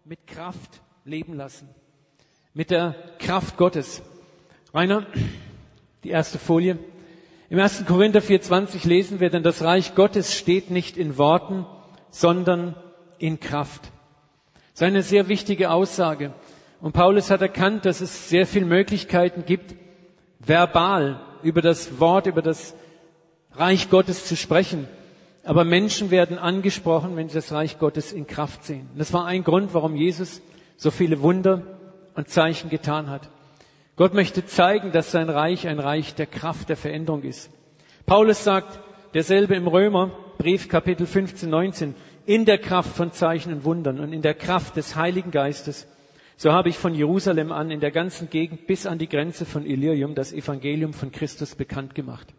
mit Kraft leben lassen. Mit der Kraft Gottes. Rainer, die erste Folie. Im 1. Korinther 4,20 lesen wir, denn das Reich Gottes steht nicht in Worten, sondern in Kraft. Das ist eine sehr wichtige Aussage. Und Paulus hat erkannt, dass es sehr viele Möglichkeiten gibt, verbal über das Wort, über das Reich Gottes zu sprechen. Aber Menschen werden angesprochen, wenn sie das Reich Gottes in Kraft sehen. Und das war ein Grund, warum Jesus so viele Wunder und Zeichen getan hat. Gott möchte zeigen, dass sein Reich ein Reich der Kraft, der Veränderung ist. Paulus sagt, derselbe im Römerbrief, Kapitel 15, 19, in der Kraft von Zeichen und Wundern und in der Kraft des Heiligen Geistes, so habe ich von Jerusalem an in der ganzen Gegend bis an die Grenze von Illyricum das Evangelium von Christus bekannt gemacht.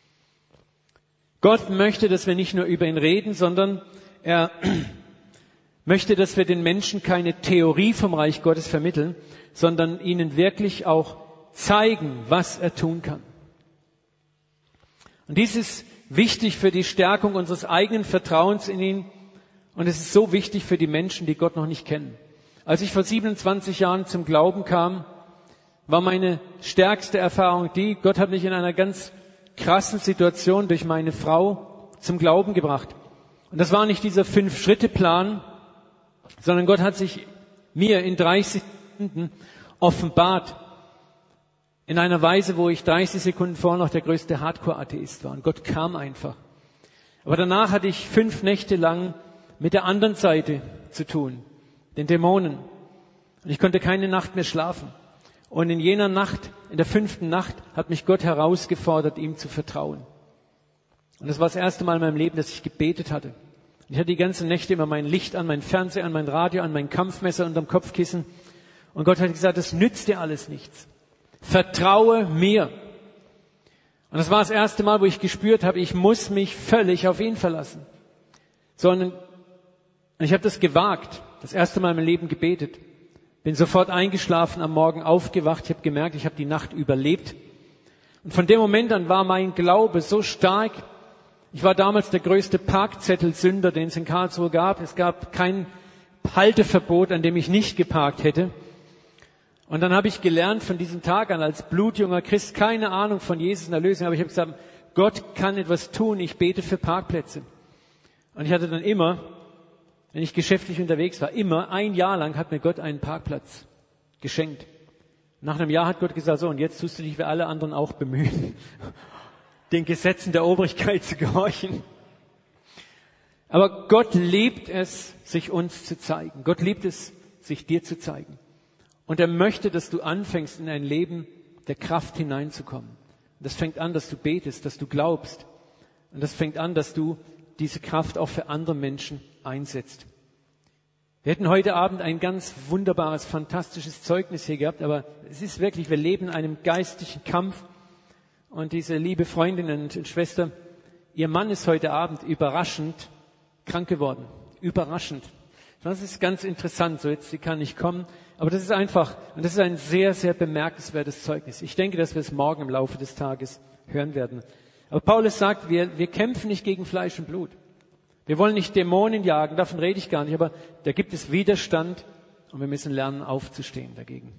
Gott möchte, dass wir nicht nur über ihn reden, sondern er möchte, dass wir den Menschen keine Theorie vom Reich Gottes vermitteln, sondern ihnen wirklich auch zeigen, was er tun kann. Und dies ist wichtig für die Stärkung unseres eigenen Vertrauens in ihn. Und es ist so wichtig für die Menschen, die Gott noch nicht kennen. Als ich vor 27 Jahren zum Glauben kam, war meine stärkste Erfahrung die, Gott hat mich in einer ganz krassen Situation durch meine Frau zum Glauben gebracht. Und das war nicht dieser 5-Schritte-Plan, sondern Gott hat sich mir in 30 Sekunden offenbart. In einer Weise, wo ich 30 Sekunden vorher noch der größte Hardcore-Atheist war. Und Gott kam einfach. Aber danach hatte ich 5 Nächte lang mit der anderen Seite zu tun, den Dämonen. Und ich konnte keine Nacht mehr schlafen. Und in jener Nacht, in der 5. Nacht, hat mich Gott herausgefordert, ihm zu vertrauen. Und das war das erste Mal in meinem Leben, dass ich gebetet hatte. Ich hatte die ganzen Nächte immer mein Licht an, mein Fernseher an, mein Radio an, mein Kampfmesser unterm Kopfkissen. Und Gott hat gesagt, das nützt dir alles nichts. Vertraue mir. Und das war das erste Mal, wo ich gespürt habe, ich muss mich völlig auf ihn verlassen. Und ich habe das gewagt, das erste Mal in meinem Leben gebetet. Bin sofort eingeschlafen, am Morgen aufgewacht. Ich habe gemerkt, ich habe die Nacht überlebt. Und von dem Moment an war mein Glaube so stark. Ich war damals der größte Parkzettelsünder, den es in Karlsruhe gab. Es gab kein Halteverbot, an dem ich nicht geparkt hätte. Und dann habe ich gelernt von diesem Tag an als blutjunger Christ, keine Ahnung von Jesus und Erlösung, aber ich habe gesagt, Gott kann etwas tun, ich bete für Parkplätze. Und ich hatte dann immer, wenn ich geschäftlich unterwegs war, immer 1 Jahr lang hat mir Gott einen Parkplatz geschenkt. Nach einem Jahr hat Gott gesagt, so und jetzt tust du dich wie alle anderen auch bemühen, den Gesetzen der Obrigkeit zu gehorchen. Aber Gott liebt es, sich uns zu zeigen. Gott liebt es, sich dir zu zeigen. Und er möchte, dass du anfängst, in ein Leben der Kraft hineinzukommen. Und das fängt an, dass du betest, dass du glaubst. Und das fängt an, dass du diese Kraft auch für andere Menschen einsetzt. Wir hätten heute Abend ein ganz wunderbares, fantastisches Zeugnis hier gehabt, aber es ist wirklich, wir leben in einem geistlichen Kampf. Und diese liebe Freundin und Schwester, ihr Mann ist heute Abend überraschend krank geworden. Überraschend. Das ist ganz interessant, so jetzt, sie kann nicht kommen. Aber das ist einfach, und das ist ein sehr, sehr bemerkenswertes Zeugnis. Ich denke, dass wir es morgen im Laufe des Tages hören werden. Aber Paulus sagt, wir kämpfen nicht gegen Fleisch und Blut. Wir wollen nicht Dämonen jagen, davon rede ich gar nicht, aber da gibt es Widerstand und wir müssen lernen, aufzustehen dagegen.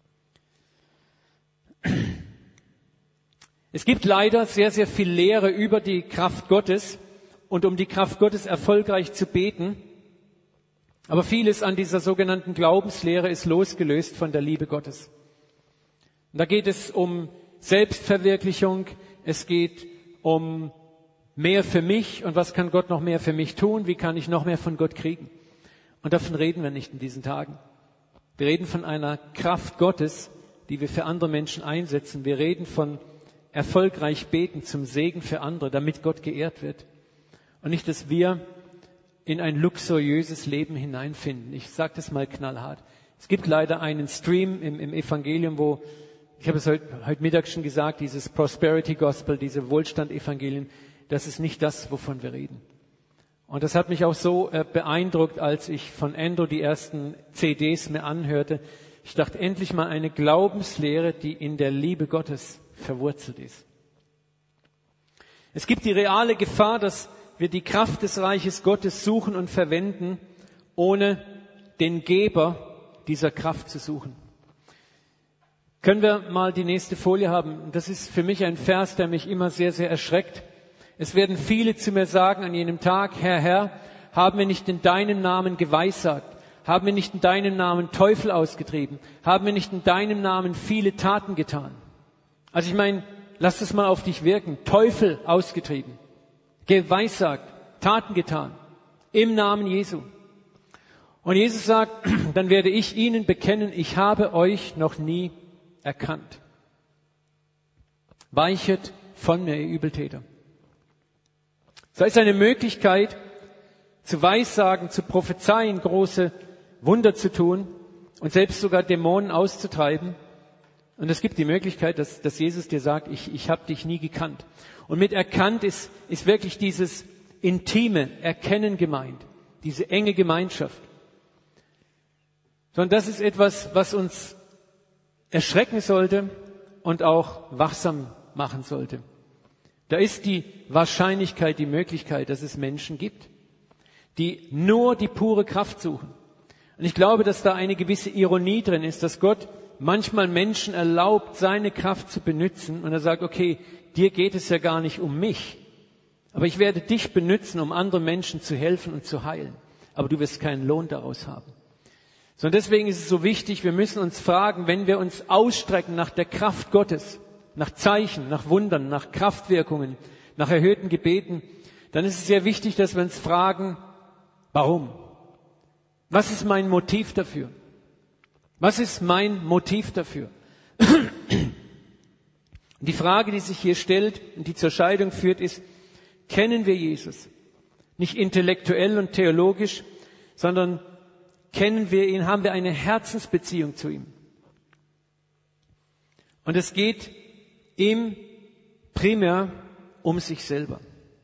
Es gibt leider sehr, sehr viel Lehre über die Kraft Gottes und um die Kraft Gottes erfolgreich zu beten. Aber vieles an dieser sogenannten Glaubenslehre ist losgelöst von der Liebe Gottes. Und da geht es um Selbstverwirklichung, es geht um mehr für mich und was kann Gott noch mehr für mich tun, wie kann ich noch mehr von Gott kriegen. Und davon reden wir nicht in diesen Tagen. Wir reden von einer Kraft Gottes, die wir für andere Menschen einsetzen. Wir reden von erfolgreich beten zum Segen für andere, damit Gott geehrt wird. Und nicht, dass wir in ein luxuriöses Leben hineinfinden. Ich sage das mal knallhart. Es gibt leider einen Stream im Evangelium, wo, ich habe es heute Mittag schon gesagt, dieses Prosperity Gospel, diese Wohlstand-Evangelien, das ist nicht das, wovon wir reden. Und das hat mich auch so beeindruckt, als ich von Andrew die ersten CDs mir anhörte. Ich dachte, endlich mal eine Glaubenslehre, die in der Liebe Gottes verwurzelt ist. Es gibt die reale Gefahr, dass wir die Kraft des Reiches Gottes suchen und verwenden, ohne den Geber dieser Kraft zu suchen. Können wir mal die nächste Folie haben? Das ist für mich ein Vers, der mich immer sehr, sehr erschreckt. Es werden viele zu mir sagen an jenem Tag, Herr, Herr, haben wir nicht in deinem Namen geweissagt? Haben wir nicht in deinem Namen Teufel ausgetrieben? Haben wir nicht in deinem Namen viele Taten getan? Also ich meine, lass es mal auf dich wirken. Teufel ausgetrieben, geweissagt, Taten getan, im Namen Jesu. Und Jesus sagt, dann werde ich ihnen bekennen, ich habe euch noch nie erkannt. Weichet von mir, ihr Übeltäter. So ist eine Möglichkeit, zu weissagen, zu prophezeien, große Wunder zu tun und selbst sogar Dämonen auszutreiben. Und es gibt die Möglichkeit, dass Jesus dir sagt, ich habe dich nie gekannt. Und mit erkannt ist wirklich dieses intime Erkennen gemeint, diese enge Gemeinschaft. Sondern das ist etwas, was uns erschrecken sollte und auch wachsam machen sollte. Da ist die Wahrscheinlichkeit, die Möglichkeit, dass es Menschen gibt, die nur die pure Kraft suchen. Und ich glaube, dass da eine gewisse Ironie drin ist, dass Gott manchmal Menschen erlaubt, seine Kraft zu benutzen und er sagt, okay, dir geht es ja gar nicht um mich, aber ich werde dich benutzen, um anderen Menschen zu helfen und zu heilen. Aber du wirst keinen Lohn daraus haben. Sondern deswegen ist es so wichtig, wir müssen uns fragen, wenn wir uns ausstrecken nach der Kraft Gottes, nach Zeichen, nach Wundern, nach Kraftwirkungen, nach erhöhten Gebeten, dann ist es sehr wichtig, dass wir uns fragen, warum? Was ist mein Motiv dafür? Was ist mein Motiv dafür? Die Frage, die sich hier stellt und die zur Scheidung führt, ist, kennen wir Jesus? Nicht intellektuell und theologisch, sondern kennen wir ihn, haben wir eine Herzensbeziehung zu ihm. Und es geht ihm primär um sich selber.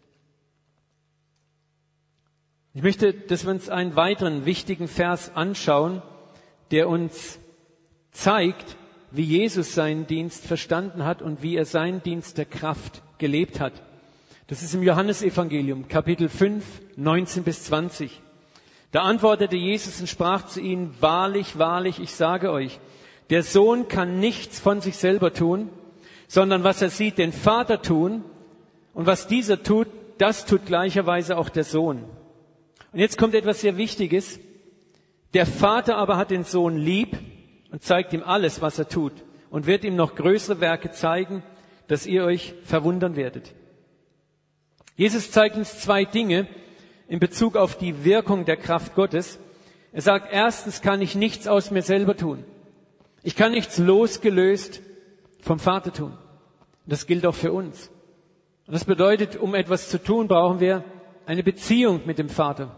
Ich möchte, dass wir uns einen weiteren wichtigen Vers anschauen, der uns zeigt, wie Jesus seinen Dienst verstanden hat und wie er seinen Dienst der Kraft gelebt hat. Das ist im Johannesevangelium, Kapitel 5, 19 bis 20. Da antwortete Jesus und sprach zu ihnen, wahrlich, wahrlich, ich sage euch, der Sohn kann nichts von sich selber tun, sondern was er sieht, den Vater tun, und was dieser tut, das tut gleicherweise auch der Sohn. Und jetzt kommt etwas sehr Wichtiges. Der Vater aber hat den Sohn lieb und zeigt ihm alles, was er tut, und wird ihm noch größere Werke zeigen, dass ihr euch verwundern werdet. Jesus zeigt uns zwei Dinge in Bezug auf die Wirkung der Kraft Gottes. Er sagt, erstens kann ich nichts aus mir selber tun. Ich kann nichts losgelöst vom Vater tun. Das gilt auch für uns. Und das bedeutet, um etwas zu tun, brauchen wir eine Beziehung mit dem Vater.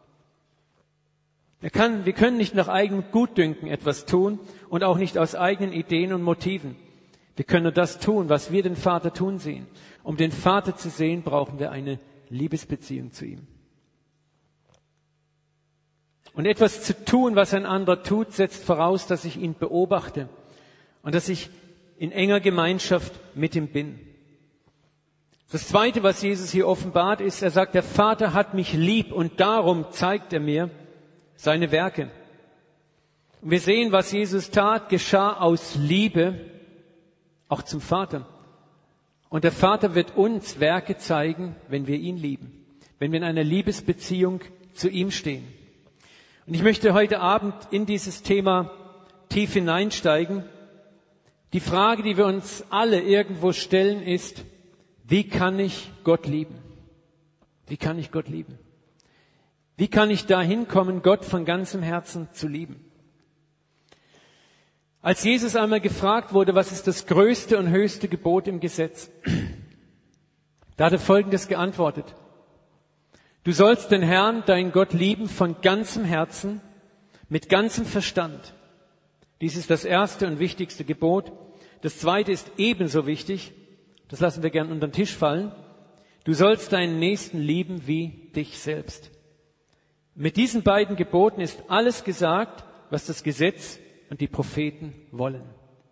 Wir können nicht nach eigenem Gutdünken etwas tun und auch nicht aus eigenen Ideen und Motiven. Wir können nur das tun, was wir den Vater tun sehen. Um den Vater zu sehen, brauchen wir eine Liebesbeziehung zu ihm. Und etwas zu tun, was ein anderer tut, setzt voraus, dass ich ihn beobachte und dass ich in enger Gemeinschaft mit ihm bin. Das Zweite, was Jesus hier offenbart, ist, er sagt, der Vater hat mich lieb und darum zeigt er mir seine Werke. Und wir sehen, was Jesus tat, geschah aus Liebe, auch zum Vater. Und der Vater wird uns Werke zeigen, wenn wir ihn lieben, wenn wir in einer Liebesbeziehung zu ihm stehen. Und ich möchte heute Abend in dieses Thema tief hineinsteigen. Die Frage, die wir uns alle irgendwo stellen, ist, wie kann ich Gott lieben? Wie kann ich Gott lieben? Wie kann ich dahin kommen, Gott von ganzem Herzen zu lieben? Als Jesus einmal gefragt wurde, was ist das größte und höchste Gebot im Gesetz, da hat er Folgendes geantwortet. Du sollst den Herrn, deinen Gott, lieben von ganzem Herzen, mit ganzem Verstand. Dies ist das erste und wichtigste Gebot. Das zweite ist ebenso wichtig. Das lassen wir gern unter den Tisch fallen. Du sollst deinen Nächsten lieben wie dich selbst. Mit diesen beiden Geboten ist alles gesagt, was das Gesetz und die Propheten wollen.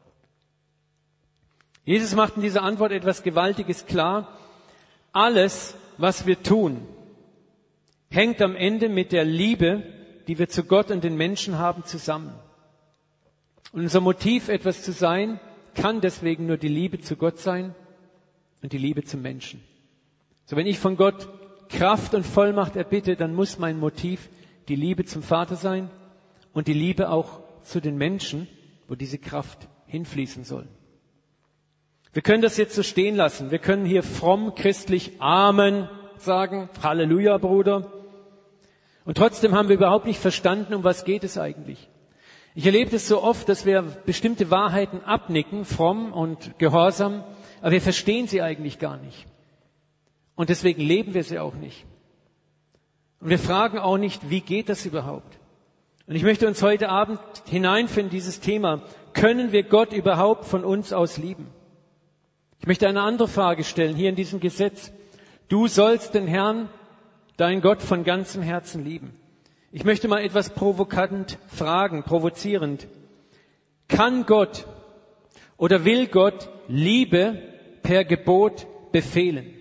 Jesus macht in dieser Antwort etwas Gewaltiges klar. Alles, was wir tun, hängt am Ende mit der Liebe, die wir zu Gott und den Menschen haben, zusammen. Und unser Motiv, etwas zu sein, kann deswegen nur die Liebe zu Gott sein und die Liebe zum Menschen. So, wenn ich von Gott Kraft und Vollmacht erbitte, dann muss mein Motiv die Liebe zum Vater sein und die Liebe auch zu den Menschen, wo diese Kraft hinfließen soll. Wir können das jetzt so stehen lassen. Wir können hier fromm christlich Amen sagen. Halleluja, Bruder. Und trotzdem haben wir überhaupt nicht verstanden, um was geht es eigentlich. Ich erlebe das so oft, dass wir bestimmte Wahrheiten abnicken, fromm und gehorsam, aber wir verstehen sie eigentlich gar nicht. Und deswegen leben wir sie auch nicht. Und wir fragen auch nicht, wie geht das überhaupt? Und ich möchte uns heute Abend hineinfinden in dieses Thema. Können wir Gott überhaupt von uns aus lieben? Ich möchte eine andere Frage stellen, hier in diesem Gesetz. Du sollst den Herrn, deinen Gott, von ganzem Herzen lieben. Ich möchte mal etwas provokant fragen, provozierend. Kann Gott oder will Gott Liebe per Gebot befehlen?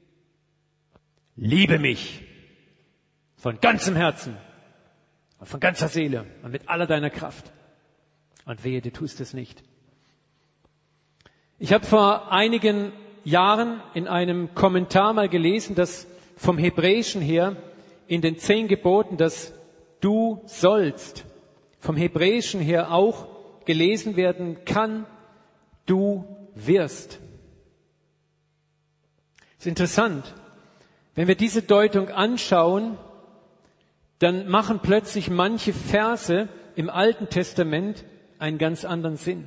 Liebe mich von ganzem Herzen und von ganzer Seele und mit aller deiner Kraft. Und wehe, du tust es nicht. Ich habe vor einigen Jahren in einem Kommentar mal gelesen, dass vom Hebräischen her in den 10 Geboten das Du sollst vom Hebräischen her auch gelesen werden kann, du wirst. Das ist interessant. Wenn wir diese Deutung anschauen, dann machen plötzlich manche Verse im Alten Testament einen ganz anderen Sinn.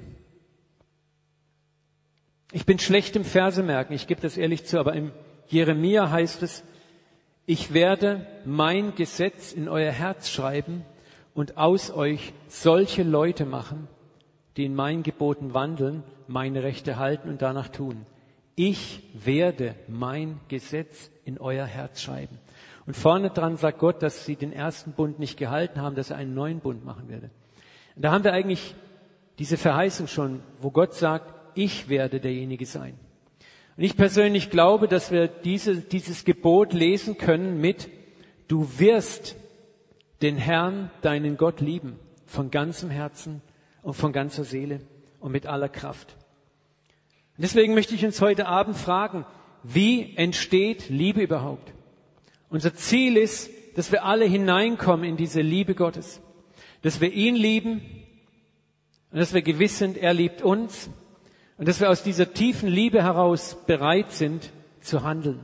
Ich bin schlecht im Versemerken, ich gebe das ehrlich zu, aber im Jeremia heißt es, ich werde mein Gesetz in euer Herz schreiben und aus euch solche Leute machen, die in meinen Geboten wandeln, meine Rechte halten und danach tun. Ich werde mein Gesetz in euer Herz schreiben. Und vorne dran sagt Gott, dass sie den ersten Bund nicht gehalten haben, dass er einen neuen Bund machen werde. Und da haben wir eigentlich diese Verheißung schon, wo Gott sagt, ich werde derjenige sein. Und ich persönlich glaube, dass wir dieses Gebot lesen können mit, du wirst den Herrn, deinen Gott lieben, von ganzem Herzen und von ganzer Seele und mit aller Kraft. Und deswegen möchte ich uns heute Abend fragen, wie entsteht Liebe überhaupt? Unser Ziel ist, dass wir alle hineinkommen in diese Liebe Gottes, dass wir ihn lieben und dass wir gewiss sind, er liebt uns und dass wir aus dieser tiefen Liebe heraus bereit sind zu handeln.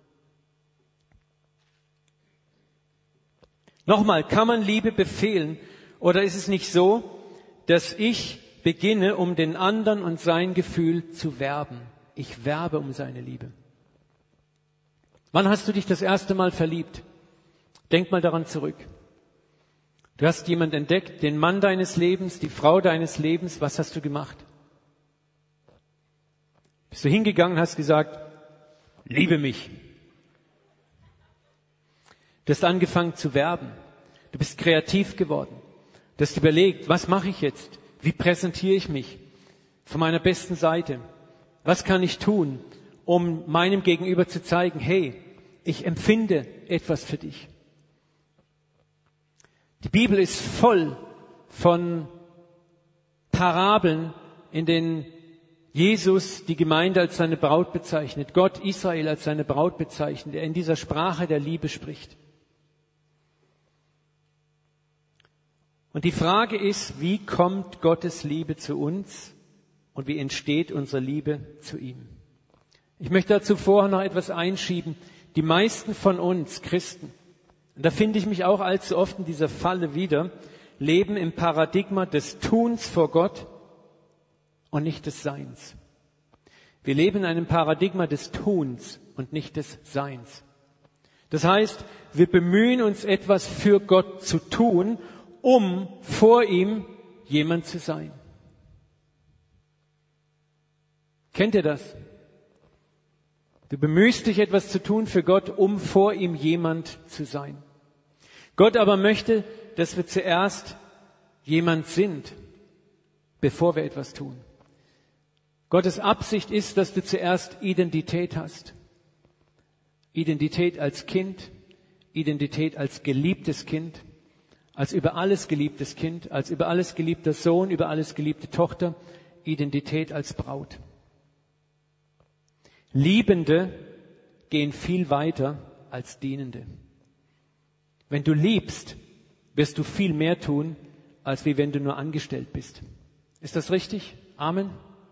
Nochmal, kann man Liebe befehlen oder ist es nicht so, dass ich beginne, um den anderen und sein Gefühl zu werben? Ich werbe um seine Liebe. Wann hast du dich das erste Mal verliebt? Denk mal daran zurück. Du hast jemanden entdeckt, den Mann deines Lebens, die Frau deines Lebens. Was hast du gemacht? Bist du hingegangen, hast gesagt, liebe mich. Du hast angefangen zu werben. Du bist kreativ geworden. Du hast überlegt, was mache ich jetzt? Wie präsentiere ich mich von meiner besten Seite? Was kann ich tun, um meinem Gegenüber zu zeigen, hey, ich empfinde etwas für dich. Die Bibel ist voll von Parabeln, in denen Jesus die Gemeinde als seine Braut bezeichnet, Gott Israel als seine Braut bezeichnet, der in dieser Sprache der Liebe spricht. Und die Frage ist, wie kommt Gottes Liebe zu uns und wie entsteht unsere Liebe zu ihm? Ich möchte dazu vorher noch etwas einschieben. Die meisten von uns Christen, und da finde ich mich auch allzu oft in dieser Falle wieder, leben im Paradigma des Tuns vor Gott und nicht des Seins. Wir leben in einem Paradigma des Tuns und nicht des Seins. Das heißt, wir bemühen uns, etwas für Gott zu tun, um vor ihm jemand zu sein. Kennt ihr das? Du bemühst dich, etwas zu tun für Gott, um vor ihm jemand zu sein. Gott aber möchte, dass wir zuerst jemand sind, bevor wir etwas tun. Gottes Absicht ist, dass du zuerst Identität hast. Identität als Kind, Identität als geliebtes Kind, als über alles geliebtes Kind, als über alles geliebter Sohn, über alles geliebte Tochter, Identität als Braut. Liebende gehen viel weiter als Dienende. Wenn du liebst, wirst du viel mehr tun, als wie wenn du nur angestellt bist. Ist das richtig? Amen.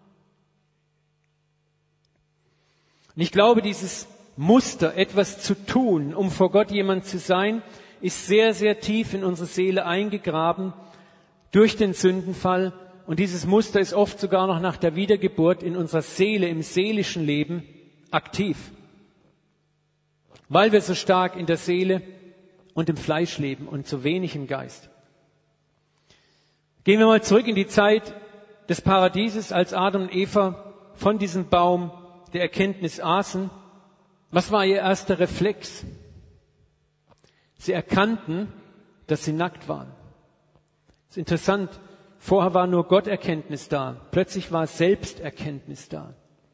Und ich glaube, dieses Muster, etwas zu tun, um vor Gott jemand zu sein, ist sehr, sehr tief in unsere Seele eingegraben durch den Sündenfall. Und dieses Muster ist oft sogar noch nach der Wiedergeburt in unserer Seele, im seelischen Leben aktiv. Weil wir so stark in der Seele und im Fleisch leben und so wenig im Geist. Gehen wir mal zurück in die Zeit des Paradieses, als Adam und Eva von diesem Baum der Erkenntnis aßen. Was war ihr erster Reflex? Sie erkannten, dass sie nackt waren. Das ist interessant. Vorher war nur Gotterkenntnis da. Plötzlich war Selbsterkenntnis da.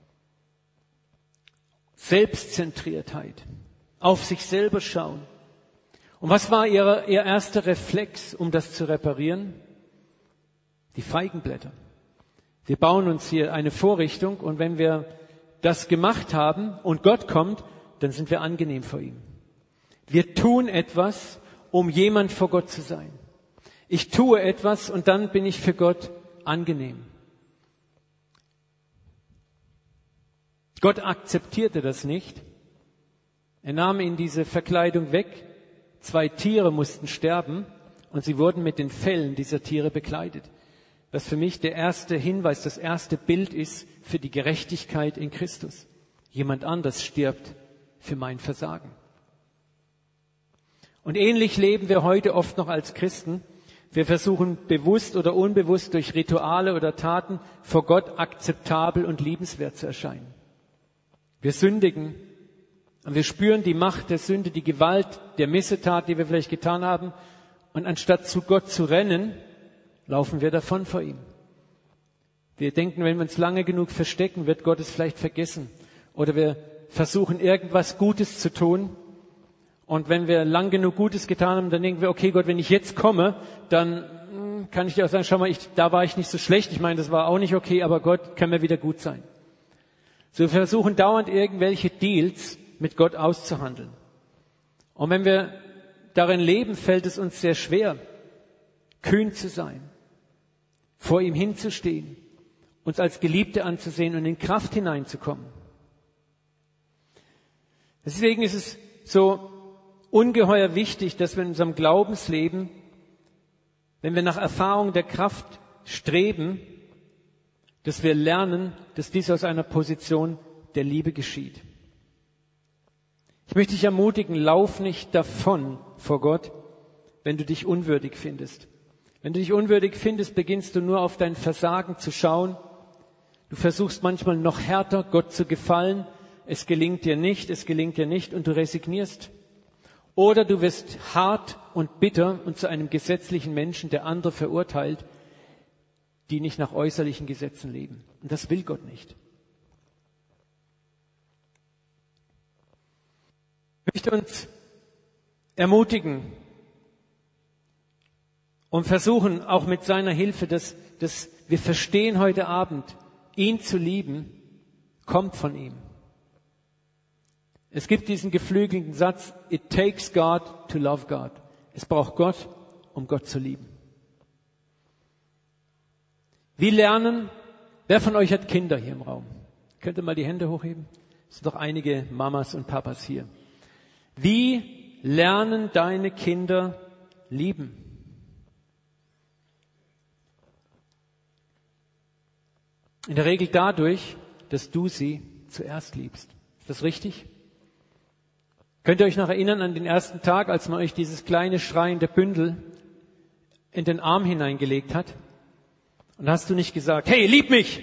Selbstzentriertheit. Auf sich selber schauen. Und was war ihr erster Reflex, um das zu reparieren? Die Feigenblätter. Wir bauen uns hier eine Vorrichtung und wenn wir das gemacht haben und Gott kommt, dann sind wir angenehm vor ihm. Wir tun etwas, um jemand vor Gott zu sein. Ich tue etwas und dann bin ich für Gott angenehm. Gott akzeptierte das nicht. Er nahm ihnen diese Verkleidung weg. 2 Tiere mussten sterben und sie wurden mit den Fellen dieser Tiere bekleidet. Was für mich der erste Hinweis, das erste Bild ist für die Gerechtigkeit in Christus. Jemand anders stirbt für mein Versagen. Und ähnlich leben wir heute oft noch als Christen. Wir versuchen bewusst oder unbewusst durch Rituale oder Taten vor Gott akzeptabel und liebenswert zu erscheinen. Wir sündigen und wir spüren die Macht der Sünde, die Gewalt der Missetat, die wir vielleicht getan haben. Und anstatt zu Gott zu rennen, laufen wir davon vor ihm. Wir denken, wenn wir uns lange genug verstecken, wird Gott es vielleicht vergessen. Oder wir versuchen, irgendwas Gutes zu tun. Und wenn wir lang genug Gutes getan haben, dann denken wir, okay Gott, wenn ich jetzt komme, dann kann ich dir auch sagen, schau mal, da war ich nicht so schlecht. Ich meine, das war auch nicht okay, aber Gott kann mir wieder gut sein. So, wir versuchen dauernd irgendwelche Deals mit Gott auszuhandeln. Und wenn wir darin leben, fällt es uns sehr schwer, kühn zu sein, vor ihm hinzustehen, uns als Geliebte anzusehen und in Kraft hineinzukommen. Deswegen ist es so ungeheuer wichtig, dass wir in unserem Glaubensleben, wenn wir nach Erfahrung der Kraft streben, dass wir lernen, dass dies aus einer Position der Liebe geschieht. Ich möchte dich ermutigen, lauf nicht davon vor Gott, wenn du dich unwürdig findest. Wenn du dich unwürdig findest, beginnst du nur auf dein Versagen zu schauen. Du versuchst manchmal noch härter, Gott zu gefallen. Es gelingt dir nicht und du resignierst. Oder du wirst hart und bitter und zu einem gesetzlichen Menschen, der andere verurteilt, die nicht nach äußerlichen Gesetzen leben. Und das will Gott nicht. Ich möchte uns ermutigen und versuchen, auch mit seiner Hilfe, dass wir verstehen heute Abend, ihn zu lieben, kommt von ihm. Es gibt diesen geflügelten Satz, it takes God to love God. Es braucht Gott, um Gott zu lieben. Wie lernen, wer von euch hat Kinder hier im Raum? Könnt ihr mal die Hände hochheben? Es sind doch einige Mamas und Papas hier. Wie lernen deine Kinder lieben? In der Regel dadurch, dass du sie zuerst liebst. Ist das richtig? Könnt ihr euch noch erinnern an den ersten Tag, als man euch dieses kleine schreiende Bündel in den Arm hineingelegt hat? Und hast du nicht gesagt, hey, lieb mich!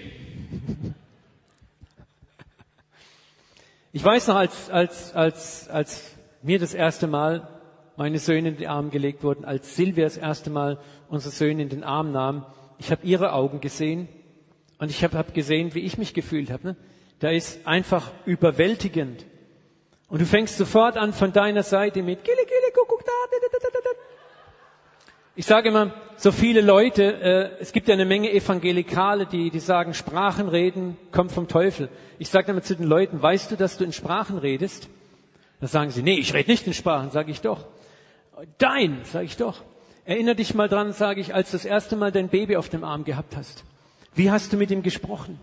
Ich weiß noch, als mir das erste Mal meine Söhne in den Arm gelegt wurden, als Silvia das erste Mal unsere Söhne in den Arm nahm, ich habe ihre Augen gesehen und ich habe gesehen, wie ich mich gefühlt habe. Ne? Da ist einfach überwältigend. Und du fängst sofort an von deiner Seite mit Gille, Gille, Kuckuck, da. Ich sage immer, so viele Leute, es gibt ja eine Menge Evangelikale, die sagen, Sprachen reden kommt vom Teufel. Ich sage immer zu den Leuten, weißt du, dass du in Sprachen redest? Dann sagen sie, nee, ich rede nicht in Sprachen, sage ich doch. Sage ich doch. Erinner dich mal dran, sage ich, als du das erste Mal dein Baby auf dem Arm gehabt hast. Wie hast du mit ihm gesprochen?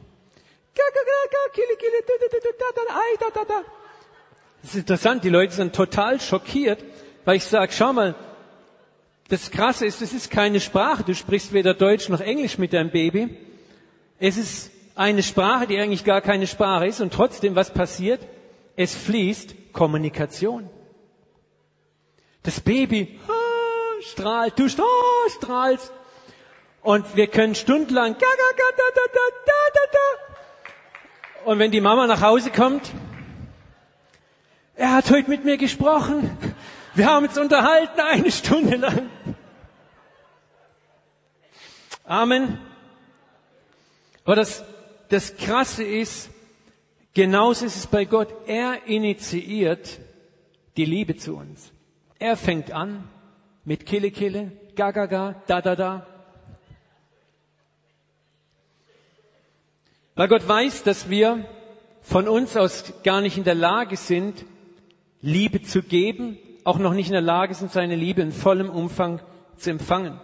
Das ist interessant, die Leute sind total schockiert, weil ich sage, schau mal, das Krasse ist, es ist keine Sprache, du sprichst weder Deutsch noch Englisch mit deinem Baby. Es ist eine Sprache, die eigentlich gar keine Sprache ist und trotzdem, was passiert? Es fließt Kommunikation. Das Baby strahlt, du strahlst und wir können stundenlang und wenn die Mama nach Hause kommt, er hat heute mit mir gesprochen, wir haben uns unterhalten 1 Stunde lang. Amen. Aber das Krasse ist, genauso ist es bei Gott, er initiiert die Liebe zu uns. Er fängt an mit Kille, Kille, ga, ga, ga, da, da, da. Weil Gott weiß, dass wir von uns aus gar nicht in der Lage sind, Liebe zu geben, auch noch nicht in der Lage sind, seine Liebe in vollem Umfang zu empfangen.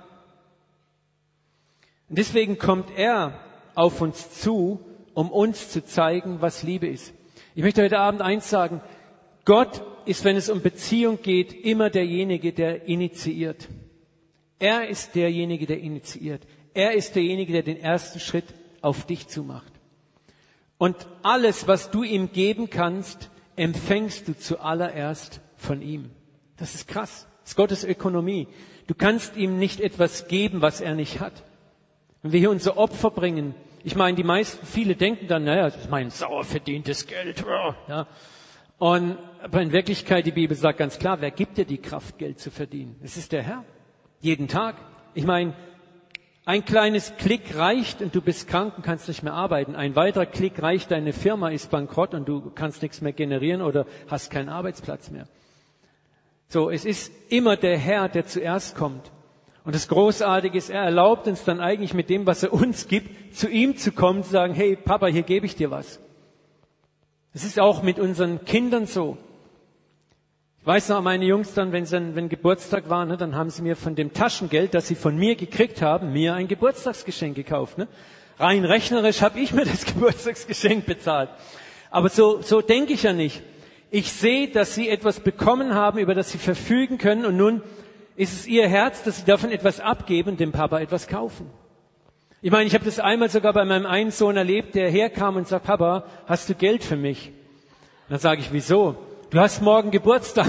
Und deswegen kommt er auf uns zu, um uns zu zeigen, was Liebe ist. Ich möchte heute Abend eins sagen, Gott ist, wenn es um Beziehung geht, immer derjenige, der initiiert. Er ist derjenige, der initiiert. Er ist derjenige, der den ersten Schritt auf dich zumacht. Und alles, was du ihm geben kannst, empfängst du zuallererst von ihm. Das ist krass. Das ist Gottes Ökonomie. Du kannst ihm nicht etwas geben, was er nicht hat. Wenn wir hier unser Opfer bringen, ich meine, viele denken dann, naja, das ist mein sauer verdientes Geld. Ja. Aber in Wirklichkeit, die Bibel sagt ganz klar, wer gibt dir die Kraft, Geld zu verdienen? Es ist der Herr. Jeden Tag. Ich meine, ein kleines Klick reicht und du bist krank und kannst nicht mehr arbeiten. Ein weiterer Klick reicht, deine Firma ist bankrott und du kannst nichts mehr generieren oder hast keinen Arbeitsplatz mehr. So, es ist immer der Herr, der zuerst kommt. Und das Großartige ist, er erlaubt uns dann eigentlich mit dem, was er uns gibt, zu ihm zu kommen, zu sagen, hey Papa, hier gebe ich dir was. Es ist auch mit unseren Kindern so. Ich weiß noch, meine Jungs dann, wenn Geburtstag war, ne, dann haben sie mir von dem Taschengeld, das sie von mir gekriegt haben, mir ein Geburtstagsgeschenk gekauft. Ne? Rein rechnerisch habe ich mir das Geburtstagsgeschenk bezahlt. Aber so denke ich ja nicht. Ich sehe, dass sie etwas bekommen haben, über das sie verfügen können und nun ist es ihr Herz, dass sie davon etwas abgeben und dem Papa etwas kaufen. Ich meine, ich habe das einmal sogar bei meinem einen Sohn erlebt, der herkam und sagt, Papa, hast du Geld für mich? Und dann sage ich, wieso? Du hast morgen Geburtstag.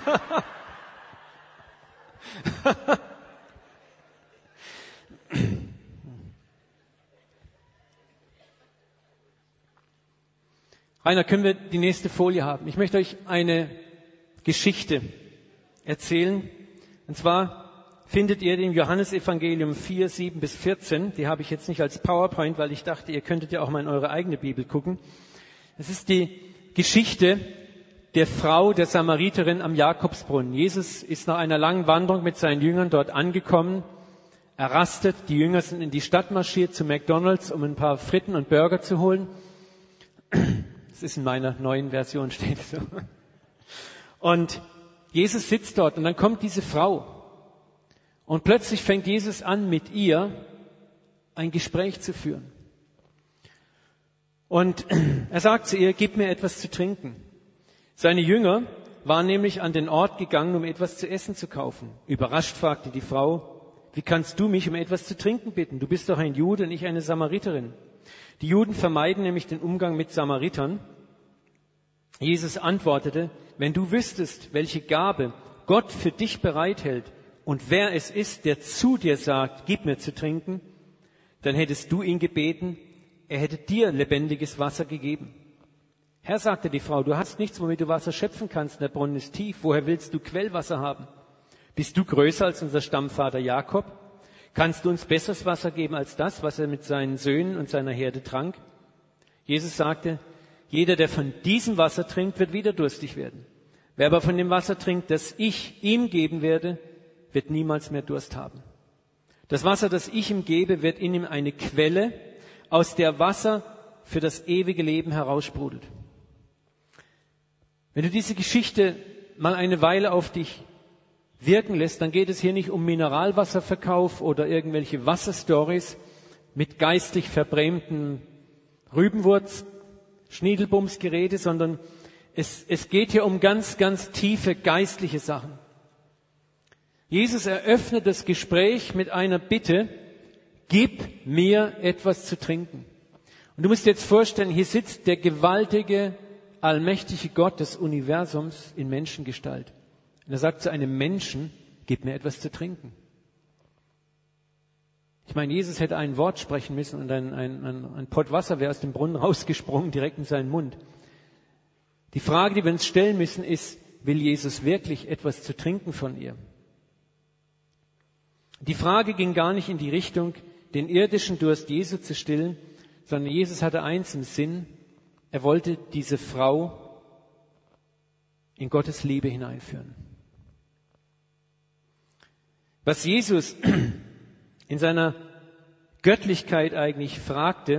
Rainer, können wir die nächste Folie haben? Ich möchte euch eine Geschichte erzählen. Und zwar findet ihr den Johannesevangelium 4, 7 bis 14. Die habe ich jetzt nicht als PowerPoint, weil ich dachte, ihr könntet ja auch mal in eure eigene Bibel gucken. Es ist die Geschichte der Frau, der Samariterin am Jakobsbrunnen. Jesus ist nach einer langen Wanderung mit seinen Jüngern dort angekommen. Er rastet. Die Jünger sind in die Stadt marschiert zu McDonald's, um ein paar Fritten und Burger zu holen. Das ist in meiner neuen Version, steht so. Und Jesus sitzt dort und dann kommt diese Frau. Und plötzlich fängt Jesus an, mit ihr ein Gespräch zu führen. Und er sagt zu ihr, gib mir etwas zu trinken. Seine Jünger waren nämlich an den Ort gegangen, um etwas zu essen zu kaufen. Überrascht fragte die Frau, wie kannst du mich um etwas zu trinken bitten? Du bist doch ein Jude und ich eine Samariterin. Die Juden vermeiden nämlich den Umgang mit Samaritern. Jesus antwortete, wenn du wüsstest, welche Gabe Gott für dich bereithält und wer es ist, der zu dir sagt, gib mir zu trinken, dann hättest du ihn gebeten, er hätte dir lebendiges Wasser gegeben. Herr, sagte die Frau, du hast nichts, womit du Wasser schöpfen kannst, der Brunnen ist tief, woher willst du Quellwasser haben? Bist du größer als unser Stammvater Jakob? Kannst du uns besseres Wasser geben als das, was er mit seinen Söhnen und seiner Herde trank? Jesus sagte, jeder, der von diesem Wasser trinkt, wird wieder durstig werden. Wer aber von dem Wasser trinkt, das ich ihm geben werde, wird niemals mehr Durst haben. Das Wasser, das ich ihm gebe, wird in ihm eine Quelle, aus der Wasser für das ewige Leben heraussprudelt. Wenn du diese Geschichte mal eine Weile auf dich wirken lässt, dann geht es hier nicht um Mineralwasserverkauf oder irgendwelche Wasserstories mit geistlich verbrämten Rübenwurz, Schniedelbumsgerede, sondern es geht hier um ganz, ganz tiefe geistliche Sachen. Jesus eröffnet das Gespräch mit einer Bitte, gib mir etwas zu trinken. Und du musst dir jetzt vorstellen, hier sitzt der gewaltige, allmächtige Gott des Universums in Menschengestalt. Und er sagt zu einem Menschen, gib mir etwas zu trinken. Ich meine, Jesus hätte ein Wort sprechen müssen und ein Pott Wasser wäre aus dem Brunnen rausgesprungen, direkt in seinen Mund. Die Frage, die wir uns stellen müssen, ist, will Jesus wirklich etwas zu trinken von ihr? Die Frage ging gar nicht in die Richtung, den irdischen Durst Jesu zu stillen, sondern Jesus hatte eins im Sinn, er wollte diese Frau in Gottes Liebe hineinführen. Was Jesus in seiner Göttlichkeit eigentlich fragte,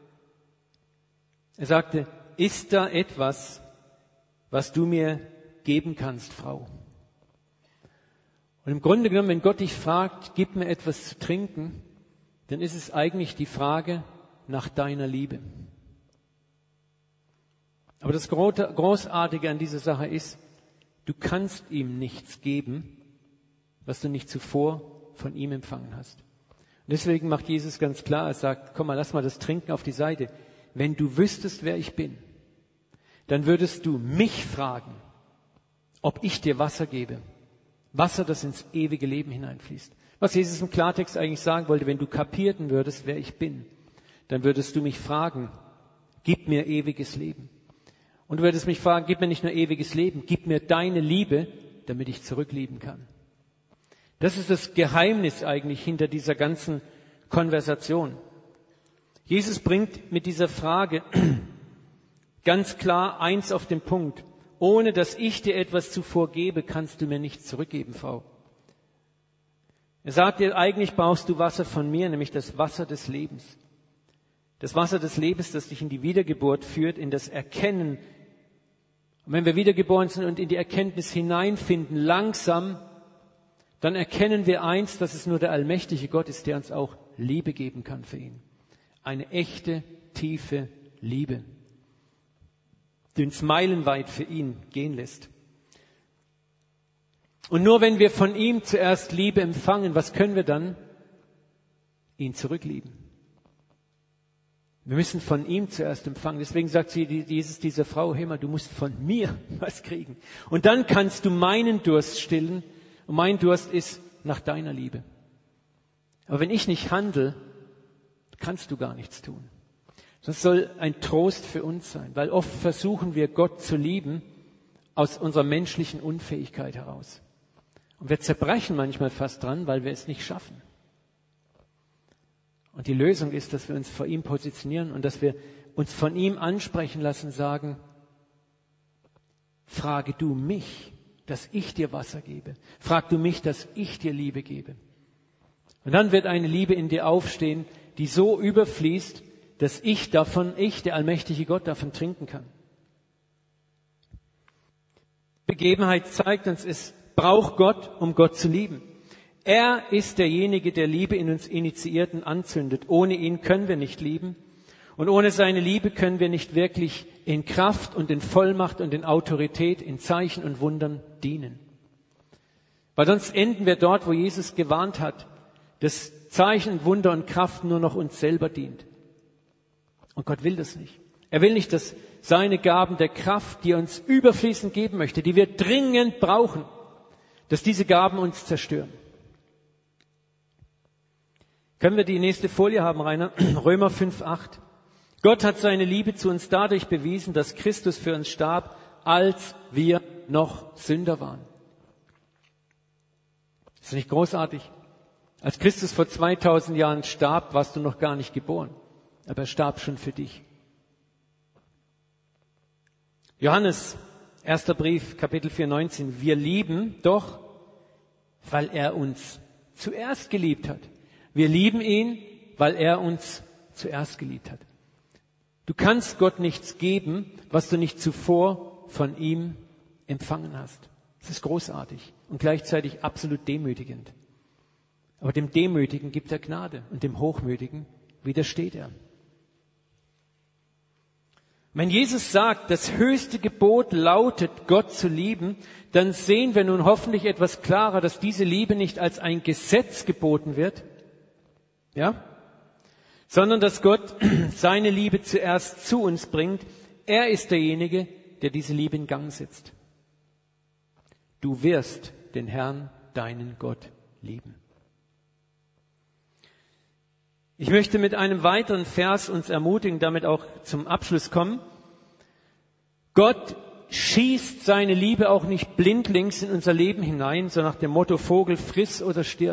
er sagte, ist da etwas, was du mir geben kannst, Frau? Und im Grunde genommen, wenn Gott dich fragt, gib mir etwas zu trinken, dann ist es eigentlich die Frage nach deiner Liebe. Aber das Großartige an dieser Sache ist, du kannst ihm nichts geben, was du nicht zuvor von ihm empfangen hast. Und deswegen macht Jesus ganz klar, er sagt, komm mal, lass mal das Trinken auf die Seite. Wenn du wüsstest, wer ich bin, dann würdest du mich fragen, ob ich dir Wasser gebe. Wasser, das ins ewige Leben hineinfließt. Was Jesus im Klartext eigentlich sagen wollte, wenn du kapierten würdest, wer ich bin, dann würdest du mich fragen, gib mir ewiges Leben. Und du würdest mich fragen, gib mir nicht nur ewiges Leben, gib mir deine Liebe, damit ich zurücklieben kann. Das ist das Geheimnis eigentlich hinter dieser ganzen Konversation. Jesus bringt mit dieser Frage ganz klar eins auf den Punkt. Ohne dass ich dir etwas zuvor gebe, kannst du mir nichts zurückgeben, Frau. Er sagt dir, eigentlich brauchst du Wasser von mir, nämlich das Wasser des Lebens. Das Wasser des Lebens, das dich in die Wiedergeburt führt, in das Erkennen. Und wenn wir wiedergeboren sind und in die Erkenntnis hineinfinden, langsam, dann erkennen wir eins, dass es nur der allmächtige Gott ist, der uns auch Liebe geben kann für ihn. Eine echte, tiefe Liebe, die uns meilenweit für ihn gehen lässt. Und nur wenn wir von ihm zuerst Liebe empfangen, was können wir dann? Ihn zurücklieben. Wir müssen von ihm zuerst empfangen. Deswegen sagt Jesus dieser Frau, hey mal, du musst von mir was kriegen. Und dann kannst du meinen Durst stillen. Und mein Durst ist nach deiner Liebe. Aber wenn ich nicht handle, kannst du gar nichts tun. Das soll ein Trost für uns sein, weil oft versuchen wir, Gott zu lieben aus unserer menschlichen Unfähigkeit heraus. Und wir zerbrechen manchmal fast dran, weil wir es nicht schaffen. Und die Lösung ist, dass wir uns vor ihm positionieren und dass wir uns von ihm ansprechen lassen, sagen, frage du mich, dass ich dir Wasser gebe. Frag du mich, dass ich dir Liebe gebe. Und dann wird eine Liebe in dir aufstehen, die so überfließt, dass ich, der allmächtige Gott, davon trinken kann. Begebenheit zeigt uns, es braucht Gott, um Gott zu lieben. Er ist derjenige, der Liebe in uns initiiert und anzündet. Ohne ihn können wir nicht lieben. Und ohne seine Liebe können wir nicht wirklich in Kraft und in Vollmacht und in Autorität, in Zeichen und Wundern dienen. Weil sonst enden wir dort, wo Jesus gewarnt hat, dass Zeichen, Wunder und Kraft nur noch uns selber dient. Und Gott will das nicht. Er will nicht, dass seine Gaben der Kraft, die er uns überfließend geben möchte, die wir dringend brauchen, dass diese Gaben uns zerstören. Können wir die nächste Folie haben, Rainer? Römer 5,8. Gott hat seine Liebe zu uns dadurch bewiesen, dass Christus für uns starb, als wir noch Sünder waren. Ist das nicht großartig? Als Christus vor 2000 Jahren starb, warst du noch gar nicht geboren. Aber er starb schon für dich. Johannes, 1. Brief, Kapitel 4, 19. Wir lieben doch, weil er uns zuerst geliebt hat. Wir lieben ihn, weil er uns zuerst geliebt hat. Du kannst Gott nichts geben, was du nicht zuvor von ihm empfangen hast. Das ist großartig und gleichzeitig absolut demütigend. Aber dem Demütigen gibt er Gnade und dem Hochmütigen widersteht er. Wenn Jesus sagt, das höchste Gebot lautet, Gott zu lieben, dann sehen wir nun hoffentlich etwas klarer, dass diese Liebe nicht als ein Gesetz geboten wird, ja, sondern dass Gott seine Liebe zuerst zu uns bringt. Er ist derjenige, der diese Liebe in Gang setzt. Du wirst den Herrn, deinen Gott, lieben. Ich möchte mit einem weiteren Vers uns ermutigen, damit auch zum Abschluss kommen. Gott schießt seine Liebe auch nicht blindlings in unser Leben hinein, so nach dem Motto Vogel, friss oder stirb.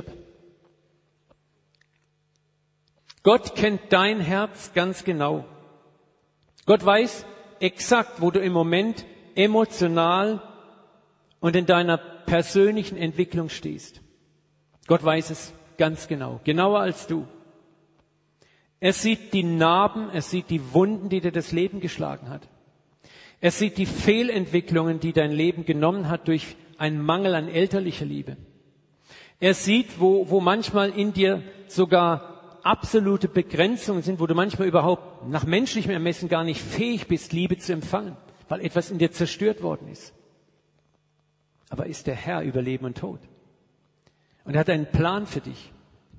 Gott kennt dein Herz ganz genau. Gott weiß exakt, wo du im Moment emotional und in deiner persönlichen Entwicklung stehst. Gott weiß es ganz genau, genauer als du. Er sieht die Narben, er sieht die Wunden, die dir das Leben geschlagen hat. Er sieht die Fehlentwicklungen, die dein Leben genommen hat durch einen Mangel an elterlicher Liebe. Er sieht, wo manchmal in dir sogar absolute Begrenzungen sind, wo du manchmal überhaupt nach menschlichem Ermessen gar nicht fähig bist, Liebe zu empfangen, weil etwas in dir zerstört worden ist. Aber ist der Herr über Leben und Tod. Und er hat einen Plan für dich.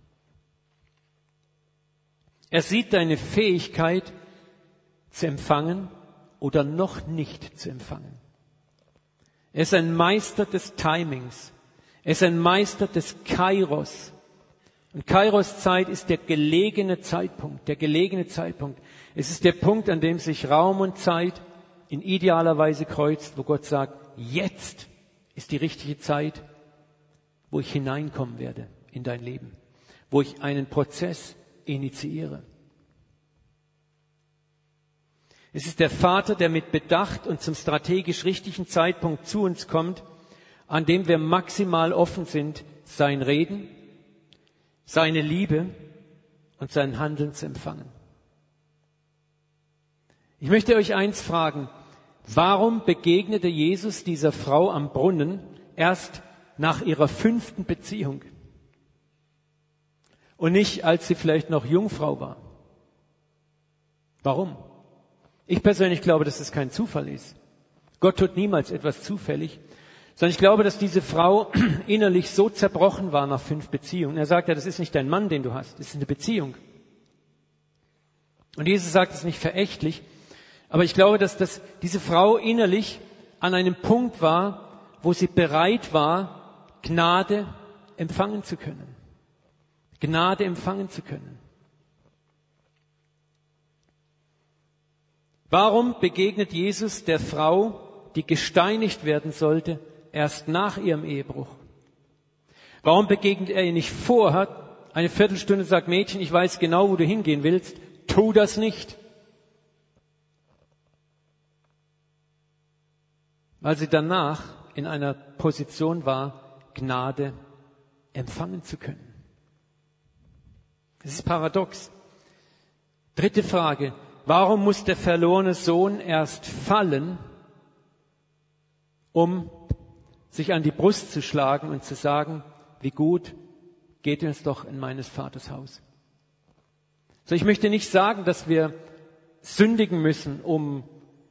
Er sieht deine Fähigkeit zu empfangen oder noch nicht zu empfangen. Er ist ein Meister des Timings. Er ist ein Meister des Kairos. Und Kairos-Zeit ist der gelegene Zeitpunkt, Es ist der Punkt, an dem sich Raum und Zeit in idealer Weise kreuzt, wo Gott sagt, jetzt ist die richtige Zeit, wo ich hineinkommen werde in dein Leben, wo ich einen Prozess initiiere. Es ist der Vater, der mit Bedacht und zum strategisch richtigen Zeitpunkt zu uns kommt, an dem wir maximal offen sind, sein Reden, seine Liebe und sein Handeln zu empfangen. Ich möchte euch eins fragen, warum begegnete Jesus dieser Frau am Brunnen erst nach ihrer 5. Beziehung? Und nicht, als sie vielleicht noch Jungfrau war. Warum? Ich persönlich glaube, dass es kein Zufall ist. Gott tut niemals etwas zufällig, sondern ich glaube, dass diese Frau innerlich so zerbrochen war nach 5 Beziehungen. Er sagt ja, das ist nicht dein Mann, den du hast, das ist eine Beziehung. Und Jesus sagt es nicht verächtlich, aber ich glaube, dass diese Frau innerlich an einem Punkt war, wo sie bereit war, Gnade empfangen zu können. Gnade empfangen zu können. Warum begegnet Jesus der Frau, die gesteinigt werden sollte, erst nach ihrem Ehebruch? Warum begegnet er ihr nicht vorher, eine Viertelstunde sagt, Mädchen, ich weiß genau, wo du hingehen willst, tu das nicht? Weil sie danach in einer Position war, Gnade empfangen zu können. Das ist paradox. 3. Frage. Warum muss der verlorene Sohn erst fallen, um sich an die Brust zu schlagen und zu sagen, wie gut geht es doch in meines Vaters Haus? So, ich möchte nicht sagen, dass wir sündigen müssen, um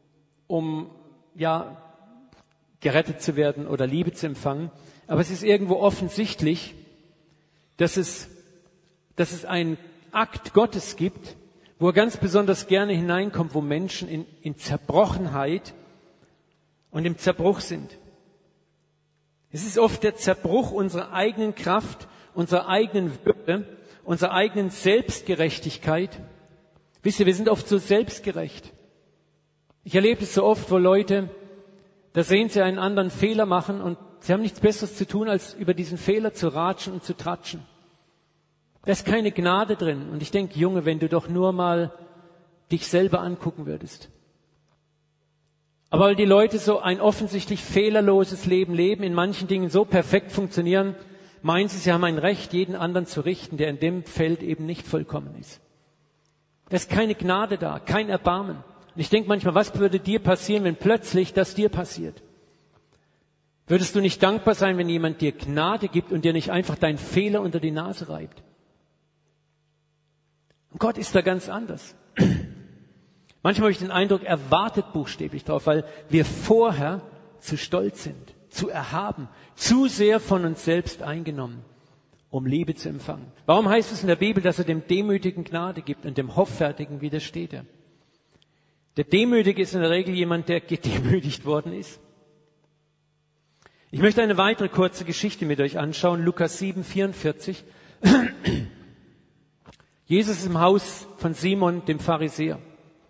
gerettet zu werden oder Liebe zu empfangen. Aber es ist irgendwo offensichtlich, dass es einen Akt Gottes gibt, wo er ganz besonders gerne hineinkommt, wo Menschen in Zerbrochenheit und im Zerbruch sind. Es ist oft der Zerbruch unserer eigenen Kraft, unserer eigenen Würde, unserer eigenen Selbstgerechtigkeit. Wisst ihr, wir sind oft so selbstgerecht. Ich erlebe es so oft, wo Leute, da sehen sie einen anderen Fehler machen und sie haben nichts Besseres zu tun, als über diesen Fehler zu ratschen und zu tratschen. Da ist keine Gnade drin. Und ich denke, Junge, wenn du doch nur mal dich selber angucken würdest. Aber weil die Leute so ein offensichtlich fehlerloses Leben leben, in manchen Dingen so perfekt funktionieren, meinen sie haben ein Recht, jeden anderen zu richten, der in dem Feld eben nicht vollkommen ist. Da ist keine Gnade da, kein Erbarmen. Und ich denke manchmal, was würde dir passieren, wenn plötzlich das dir passiert? Würdest du nicht dankbar sein, wenn jemand dir Gnade gibt und dir nicht einfach deinen Fehler unter die Nase reibt? Und Gott ist da ganz anders. Manchmal habe ich den Eindruck, er wartet buchstäblich drauf, weil wir vorher zu stolz sind, zu erhaben, zu sehr von uns selbst eingenommen, um Liebe zu empfangen. Warum heißt es in der Bibel, dass er dem Demütigen Gnade gibt und dem Hoffärtigen widersteht er? Der Demütige ist in der Regel jemand, der gedemütigt worden ist. Ich möchte eine weitere kurze Geschichte mit euch anschauen, Lukas 7, 44. Jesus ist im Haus von Simon, dem Pharisäer.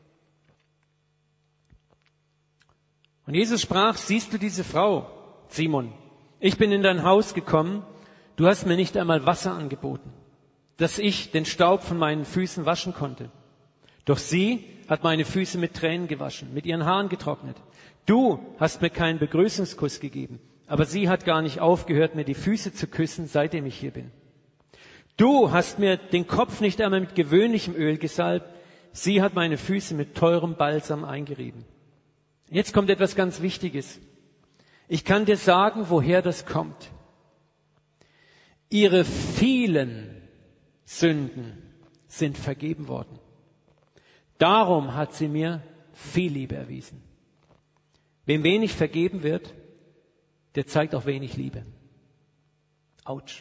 Und Jesus sprach, siehst du diese Frau, Simon? Ich bin in dein Haus gekommen, du hast mir nicht einmal Wasser angeboten, dass ich den Staub von meinen Füßen waschen konnte. Doch sie hat meine Füße mit Tränen gewaschen, mit ihren Haaren getrocknet. Du hast mir keinen Begrüßungskuss gegeben, aber sie hat gar nicht aufgehört, mir die Füße zu küssen, seitdem ich hier bin. Du hast mir den Kopf nicht einmal mit gewöhnlichem Öl gesalbt, sie hat meine Füße mit teurem Balsam eingerieben. Jetzt kommt etwas ganz Wichtiges. Ich kann dir sagen, woher das kommt. Ihre vielen Sünden sind vergeben worden. Darum hat sie mir viel Liebe erwiesen. Wem wenig vergeben wird, der zeigt auch wenig Liebe. Autsch.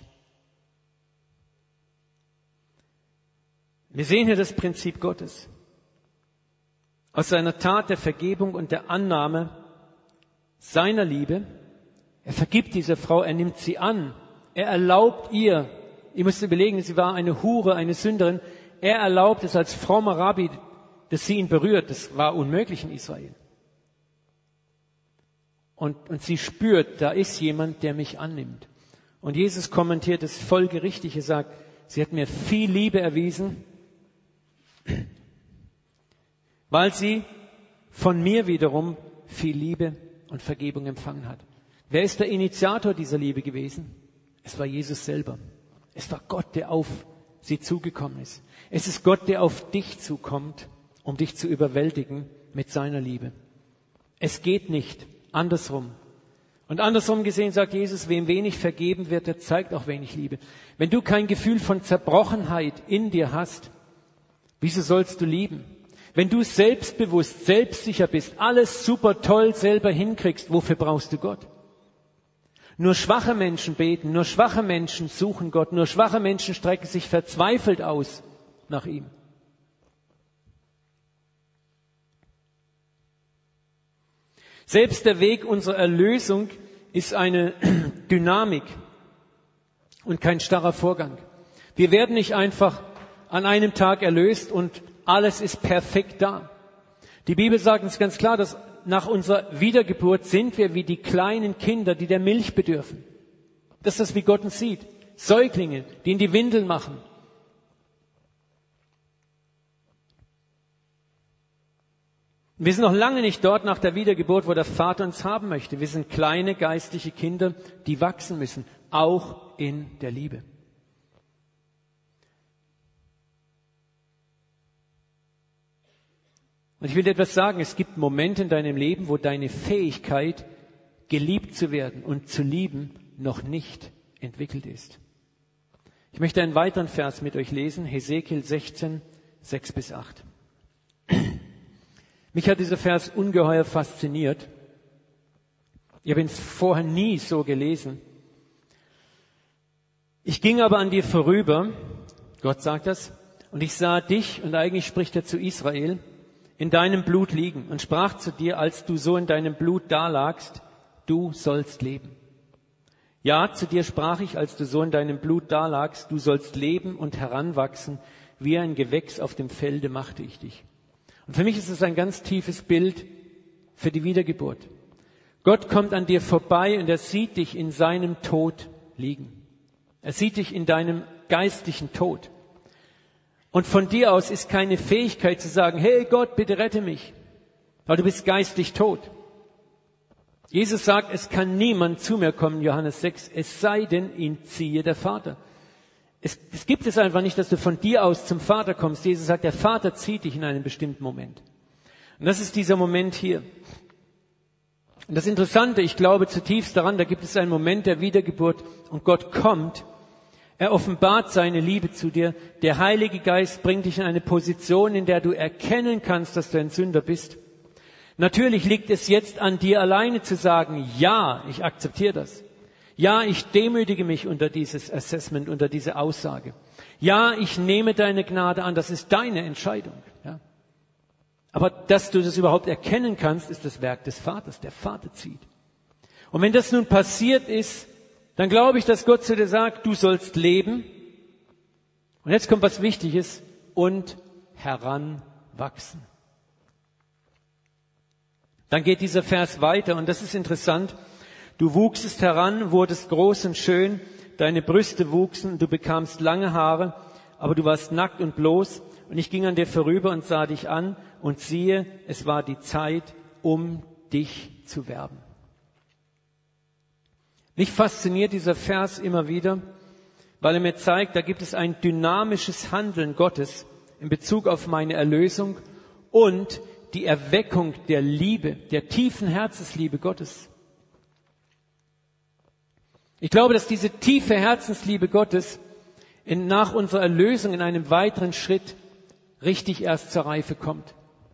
Wir sehen hier das Prinzip Gottes. Aus seiner Tat der Vergebung und der Annahme seiner Liebe. Er vergibt dieser Frau, er nimmt sie an. Er erlaubt ihr müsst überlegen, sie war eine Hure, eine Sünderin. Er erlaubt es als frommer Rabbi, dass sie ihn berührt. Das war unmöglich in Israel. Und sie spürt, da ist jemand, der mich annimmt. Und Jesus kommentiert es folgerichtig. Er sagt, sie hat mir viel Liebe erwiesen, weil sie von mir wiederum viel Liebe und Vergebung empfangen hat. Wer ist der Initiator dieser Liebe gewesen? Es war Jesus selber. Es war Gott, der auf sie zugekommen ist. Es ist Gott, der auf dich zukommt, um dich zu überwältigen mit seiner Liebe. Es geht nicht andersrum. Und andersrum gesehen sagt Jesus, wem wenig vergeben wird, der zeigt auch wenig Liebe. Wenn du kein Gefühl von Zerbrochenheit in dir hast, wieso sollst du lieben? Wenn du selbstbewusst, selbstsicher bist, alles super toll selber hinkriegst, wofür brauchst du Gott? Nur schwache Menschen beten, nur schwache Menschen suchen Gott, nur schwache Menschen strecken sich verzweifelt aus nach ihm. Selbst der Weg unserer Erlösung ist eine Dynamik und kein starrer Vorgang. Wir werden nicht einfach an einem Tag erlöst und alles ist perfekt da. Die Bibel sagt uns ganz klar, dass nach unserer Wiedergeburt sind wir wie die kleinen Kinder, die der Milch bedürfen. Das ist das, wie Gott uns sieht. Säuglinge, die in die Windeln machen. Wir sind noch lange nicht dort nach der Wiedergeburt, wo der Vater uns haben möchte. Wir sind kleine geistliche Kinder, die wachsen müssen, auch in der Liebe. Und ich will dir etwas sagen, es gibt Momente in deinem Leben, wo deine Fähigkeit, geliebt zu werden und zu lieben, noch nicht entwickelt ist. Ich möchte einen weiteren Vers mit euch lesen, Hesekiel 16, 6-8. Mich hat dieser Vers ungeheuer fasziniert. Ich habe ihn vorher nie so gelesen. Ich ging aber an dir vorüber, Gott sagt das, und ich sah dich, und eigentlich spricht er zu Israel, in deinem Blut liegen und sprach zu dir, als du so in deinem Blut dalagst, du sollst leben. Ja, zu dir sprach ich, als du so in deinem Blut dalagst, du sollst leben und heranwachsen, wie ein Gewächs auf dem Felde machte ich dich. Und für mich ist es ein ganz tiefes Bild für die Wiedergeburt. Gott kommt an dir vorbei und er sieht dich in seinem Tod liegen. Er sieht dich in deinem geistlichen Tod. Und von dir aus ist keine Fähigkeit zu sagen, hey Gott, bitte rette mich, weil du bist geistlich tot. Jesus sagt, es kann niemand zu mir kommen, Johannes 6, es sei denn, ihn ziehe der Vater. Es gibt es einfach nicht, dass du von dir aus zum Vater kommst. Jesus sagt, der Vater zieht dich in einen bestimmten Moment. Und das ist dieser Moment hier. Und das Interessante, ich glaube zutiefst daran, da gibt es einen Moment der Wiedergeburt und Gott kommt. Er offenbart seine Liebe zu dir. Der Heilige Geist bringt dich in eine Position, in der du erkennen kannst, dass du ein Sünder bist. Natürlich liegt es jetzt an dir alleine zu sagen, ja, ich akzeptiere das. Ja, ich demütige mich unter dieses Assessment, unter diese Aussage. Ja, ich nehme deine Gnade an, das ist deine Entscheidung. Ja. Aber dass du das überhaupt erkennen kannst, ist das Werk des Vaters. Der Vater zieht. Und wenn das nun passiert ist, dann glaube ich, dass Gott zu dir sagt, du sollst leben. Und jetzt kommt was Wichtiges, und heranwachsen. Dann geht dieser Vers weiter und das ist interessant. Du wuchsest heran, wurdest groß und schön, deine Brüste wuchsen, du bekamst lange Haare, aber du warst nackt und bloß. Und ich ging an dir vorüber und sah dich an und siehe, es war die Zeit, um dich zu werben. Mich fasziniert dieser Vers immer wieder, weil er mir zeigt, da gibt es ein dynamisches Handeln Gottes in Bezug auf meine Erlösung und die Erweckung der Liebe, der tiefen Herzensliebe Gottes. Ich glaube, dass diese tiefe Herzensliebe Gottes nach unserer Erlösung in einem weiteren Schritt richtig erst zur Reife kommt.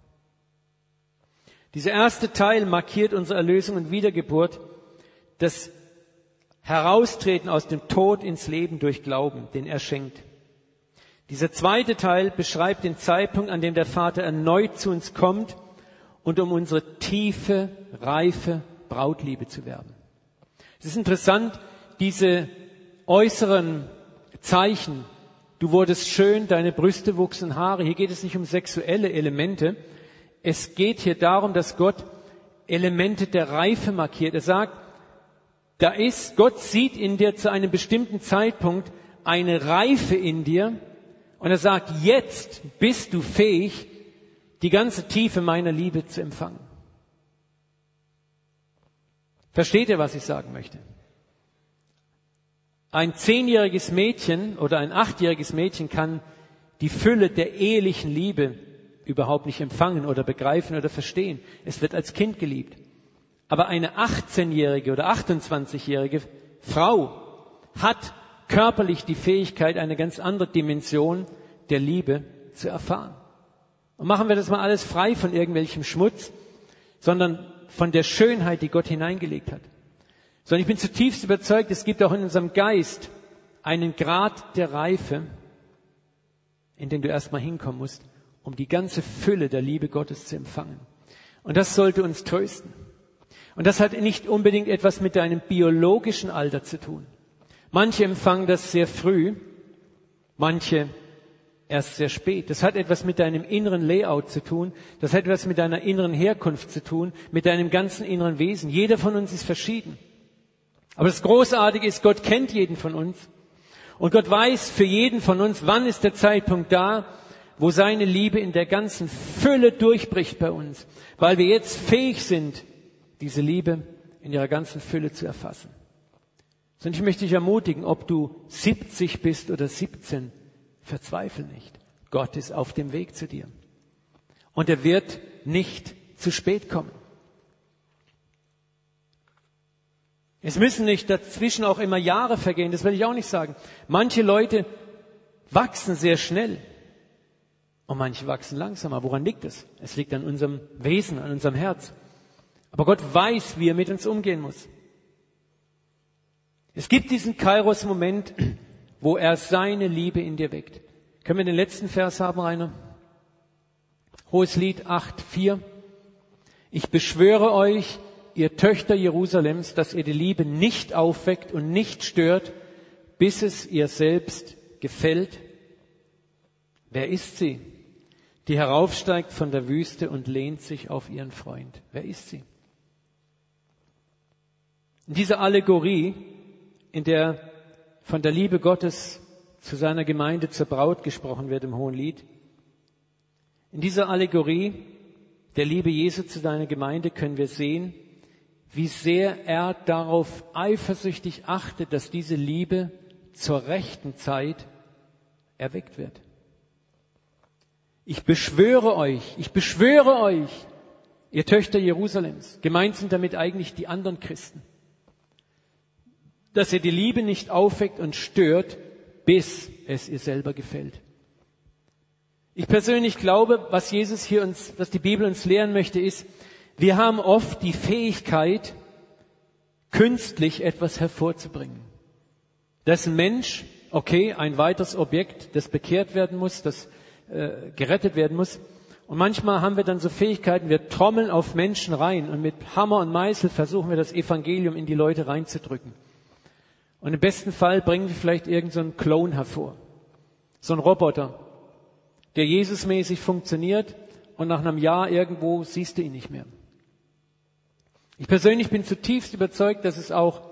Dieser erste Teil markiert unsere Erlösung und Wiedergeburt, das Heraustreten aus dem Tod ins Leben durch Glauben, den er schenkt. Dieser zweite Teil beschreibt den Zeitpunkt, an dem der Vater erneut zu uns kommt und um unsere tiefe, reife Brautliebe zu werben. Es ist interessant, diese äußeren Zeichen, du wurdest schön, deine Brüste wuchsen Haare, hier geht es nicht um sexuelle Elemente, es geht hier darum, dass Gott Elemente der Reife markiert. Er sagt, Gott sieht in dir zu einem bestimmten Zeitpunkt eine Reife in dir und er sagt, jetzt bist du fähig, die ganze Tiefe meiner Liebe zu empfangen. Versteht ihr, was ich sagen möchte? Ein 10-jähriges Mädchen oder ein 8-jähriges Mädchen kann die Fülle der ehelichen Liebe überhaupt nicht empfangen oder begreifen oder verstehen. Es wird als Kind geliebt. Aber eine 18-jährige oder 28-jährige Frau hat körperlich die Fähigkeit, eine ganz andere Dimension der Liebe zu erfahren. Und machen wir das mal alles frei von irgendwelchem Schmutz, sondern von der Schönheit, die Gott hineingelegt hat. Sondern ich bin zutiefst überzeugt, es gibt auch in unserem Geist einen Grad der Reife, in den du erstmal hinkommen musst, um die ganze Fülle der Liebe Gottes zu empfangen. Und das sollte uns trösten. Und das hat nicht unbedingt etwas mit deinem biologischen Alter zu tun. Manche empfangen das sehr früh, manche erst sehr spät. Das hat etwas mit deinem inneren Layout zu tun. Das hat etwas mit deiner inneren Herkunft zu tun, mit deinem ganzen inneren Wesen. Jeder von uns ist verschieden. Aber das Großartige ist, Gott kennt jeden von uns. Und Gott weiß für jeden von uns, wann ist der Zeitpunkt da, wo seine Liebe in der ganzen Fülle durchbricht bei uns. Weil wir jetzt fähig sind, diese Liebe in ihrer ganzen Fülle zu erfassen. Und ich möchte dich ermutigen, ob du 70 bist oder 17, verzweifle nicht. Gott ist auf dem Weg zu dir. Und er wird nicht zu spät kommen. Es müssen nicht dazwischen auch immer Jahre vergehen, das will ich auch nicht sagen. Manche Leute wachsen sehr schnell und manche wachsen langsamer. Woran liegt es? Es liegt an unserem Wesen, an unserem Herz. Aber Gott weiß, wie er mit uns umgehen muss. Es gibt diesen Kairos-Moment, wo er seine Liebe in dir weckt. Können wir den letzten Vers haben, Rainer? Hoheslied 8,4. Ich beschwöre euch, ihr Töchter Jerusalems, dass ihr die Liebe nicht aufweckt und nicht stört, bis es ihr selbst gefällt. Wer ist sie, die heraufsteigt von der Wüste und lehnt sich auf ihren Freund? Wer ist sie? In dieser Allegorie, in der von der Liebe Gottes zu seiner Gemeinde, zur Braut gesprochen wird im Hohenlied, in dieser Allegorie der Liebe Jesu zu seiner Gemeinde können wir sehen, wie sehr er darauf eifersüchtig achtet, dass diese Liebe zur rechten Zeit erweckt wird. Ich beschwöre euch, ihr Töchter Jerusalems, gemeint sind damit eigentlich die anderen Christen, dass ihr die Liebe nicht aufweckt und stört, bis es ihr selber gefällt. Ich persönlich glaube, was die Bibel uns lehren möchte, ist, wir haben oft die Fähigkeit, künstlich etwas hervorzubringen. Das ist ein Mensch, okay, ein weiteres Objekt, das bekehrt werden muss, das gerettet werden muss. Und manchmal haben wir dann so Fähigkeiten, wir trommeln auf Menschen rein und mit Hammer und Meißel versuchen wir das Evangelium in die Leute reinzudrücken. Und im besten Fall bringen wir vielleicht irgend so einen Clone hervor. So einen Roboter, der Jesusmäßig funktioniert und nach einem Jahr irgendwo siehst du ihn nicht mehr. Ich persönlich bin zutiefst überzeugt, dass es auch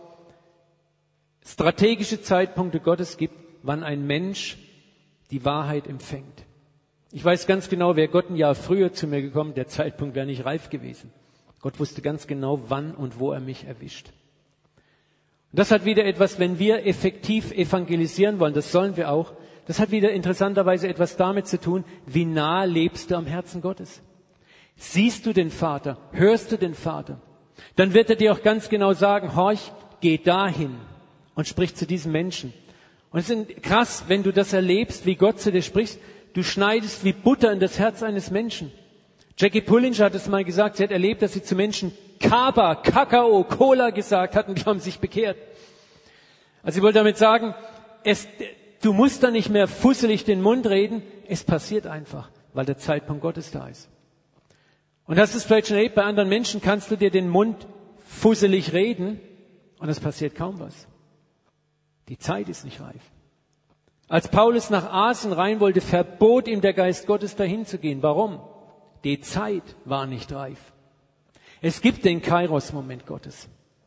strategische Zeitpunkte Gottes gibt, wann ein Mensch die Wahrheit empfängt. Ich weiß ganz genau, wäre Gott ein Jahr früher zu mir gekommen, der Zeitpunkt wäre nicht reif gewesen. Gott wusste ganz genau, wann und wo er mich erwischt. Und das hat wieder etwas, wenn wir effektiv evangelisieren wollen, das sollen wir auch, das hat wieder interessanterweise etwas damit zu tun, wie nah lebst du am Herzen Gottes. Siehst du den Vater? Hörst du den Vater? Dann wird er dir auch ganz genau sagen, horch, geh dahin und sprich zu diesem Menschen. Und es ist krass, wenn du das erlebst, wie Gott zu dir spricht, du schneidest wie Butter in das Herz eines Menschen. Jackie Pullinger hat es mal gesagt, sie hat erlebt, dass sie zu Menschen Kaba, Kakao, Cola gesagt hat und die haben sich bekehrt. Also ich wollte damit sagen, du musst da nicht mehr fusselig den Mund reden, es passiert einfach, weil der Zeitpunkt Gottes da ist. Und hast du es vielleicht schon erlebt, bei anderen Menschen kannst du dir den Mund fusselig reden und es passiert kaum was. Die Zeit ist nicht reif. Als Paulus nach Asien rein wollte, verbot ihm der Geist Gottes, dahin zu gehen. Warum? Die Zeit war nicht reif. Es gibt den Kairos-Moment Gottes.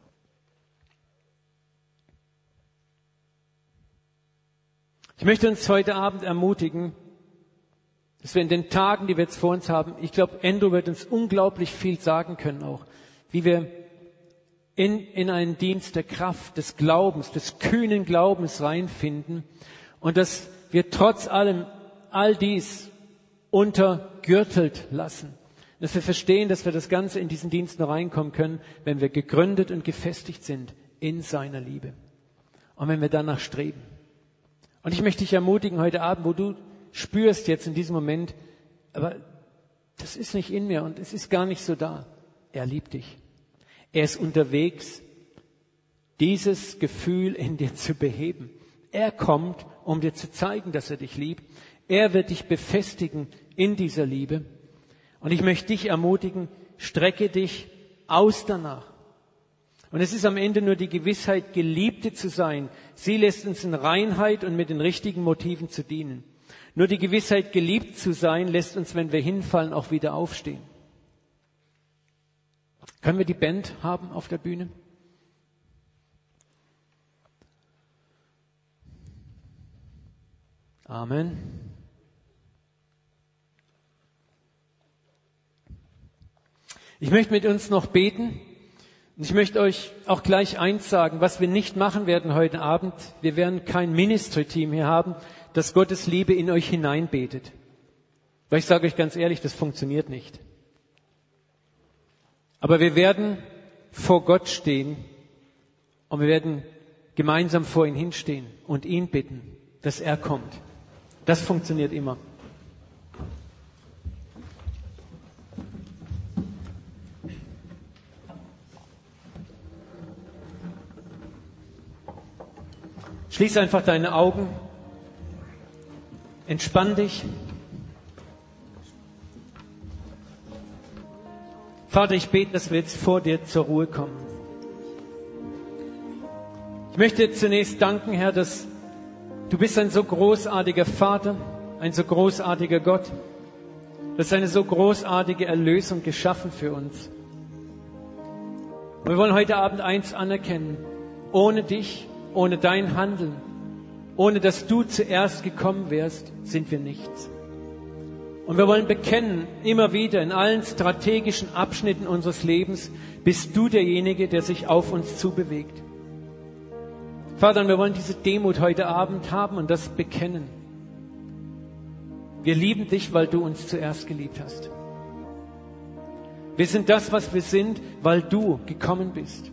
Ich möchte uns heute Abend ermutigen, dass wir in den Tagen, die wir jetzt vor uns haben, ich glaube, Andrew wird uns unglaublich viel sagen können auch, wie wir in einen Dienst der Kraft, des Glaubens, des kühnen Glaubens reinfinden und dass wir trotz allem all dies untergürtelt lassen. Dass wir verstehen, dass wir das Ganze in diesen Dienst nur reinkommen können, wenn wir gegründet und gefestigt sind in seiner Liebe. Und wenn wir danach streben. Und ich möchte dich ermutigen heute Abend, wo du spürst jetzt in diesem Moment, aber das ist nicht in mir und es ist gar nicht so da. Er liebt dich. Er ist unterwegs, dieses Gefühl in dir zu beheben. Er kommt, um dir zu zeigen, dass er dich liebt. Er wird dich befestigen in dieser Liebe. Und ich möchte dich ermutigen, strecke dich aus danach. Und es ist am Ende nur die Gewissheit, Geliebte zu sein. Sie lässt uns in Reinheit und mit den richtigen Motiven zu dienen. Nur die Gewissheit, geliebt zu sein, lässt uns, wenn wir hinfallen, auch wieder aufstehen. Können wir die Band haben auf der Bühne? Amen. Ich möchte mit uns noch beten. Und ich möchte euch auch gleich eins sagen, was wir nicht machen werden heute Abend. Wir werden kein Ministry-Team hier haben, das Gottes Liebe in euch hineinbetet. Weil ich sage euch ganz ehrlich, das funktioniert nicht. Aber wir werden vor Gott stehen und wir werden gemeinsam vor ihn hinstehen und ihn bitten, dass er kommt. Das funktioniert immer. Schließ einfach deine Augen, entspann dich. Vater, ich bete, dass wir jetzt vor dir zur Ruhe kommen. Ich möchte dir zunächst danken, Herr, dass du bist ein so großartiger Vater, ein so großartiger Gott. Du hast eine so großartige Erlösung geschaffen für uns. Und wir wollen heute Abend eins anerkennen. Ohne dich, ohne dein Handeln, ohne dass du zuerst gekommen wärst, sind wir nichts. Und wir wollen bekennen, immer wieder in allen strategischen Abschnitten unseres Lebens, bist du derjenige, der sich auf uns zubewegt. Vater, und wir wollen diese Demut heute Abend haben und das bekennen. Wir lieben dich, weil du uns zuerst geliebt hast. Wir sind das, was wir sind, weil du gekommen bist.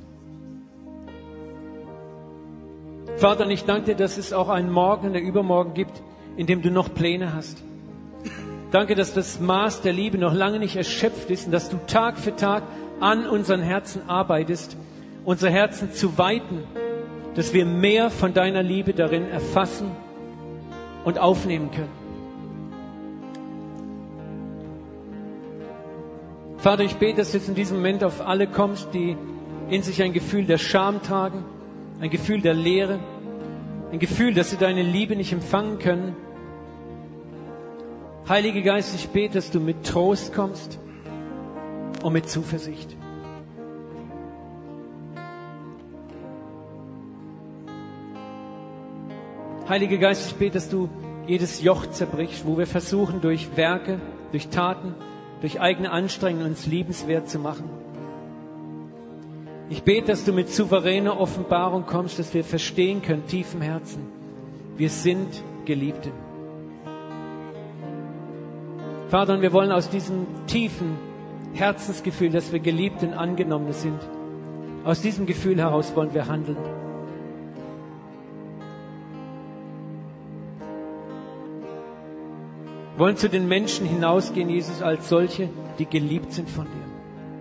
Vater, und ich danke dir, dass es auch einen Morgen und einen Übermorgen gibt, in dem du noch Pläne hast. Danke, dass das Maß der Liebe noch lange nicht erschöpft ist und dass du Tag für Tag an unseren Herzen arbeitest, unsere Herzen zu weiten, dass wir mehr von deiner Liebe darin erfassen und aufnehmen können. Vater, ich bete, dass du jetzt in diesem Moment auf alle kommst, die in sich ein Gefühl der Scham tragen, ein Gefühl der Leere, ein Gefühl, dass sie deine Liebe nicht empfangen können. Heiliger Geist, ich bete, dass du mit Trost kommst und mit Zuversicht. Heiliger Geist, ich bete, dass du jedes Joch zerbrichst, wo wir versuchen, durch Werke, durch Taten, durch eigene Anstrengungen uns liebenswert zu machen. Ich bete, dass du mit souveräner Offenbarung kommst, dass wir verstehen können, tief im Herzen, wir sind Geliebte. Vater, und wir wollen aus diesem tiefen Herzensgefühl, dass wir geliebt und angenommen sind, aus diesem Gefühl heraus wollen wir handeln. Wir wollen zu den Menschen hinausgehen, Jesus, als solche, die geliebt sind von dir.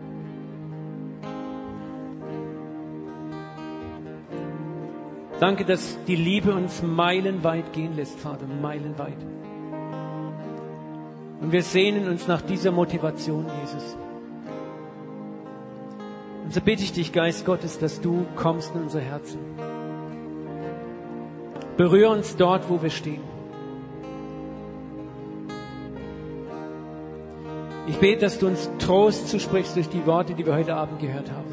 Danke, dass die Liebe uns meilenweit gehen lässt, Vater, meilenweit. Und wir sehnen uns nach dieser Motivation, Jesus. Und so bitte ich dich, Geist Gottes, dass du kommst in unser Herzen. Berühre uns dort, wo wir stehen. Ich bete, dass du uns Trost zusprichst durch die Worte, die wir heute Abend gehört haben.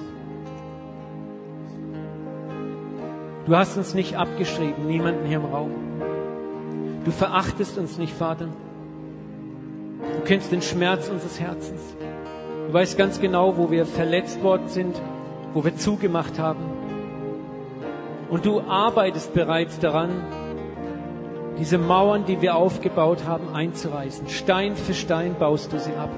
Du hast uns nicht abgeschrieben, niemanden hier im Raum. Du verachtest uns nicht, Vater. Du kennst den Schmerz unseres Herzens. Du weißt ganz genau, wo wir verletzt worden sind, wo wir zugemacht haben. Und du arbeitest bereits daran, diese Mauern, die wir aufgebaut haben, einzureißen. Stein für Stein baust du sie ab.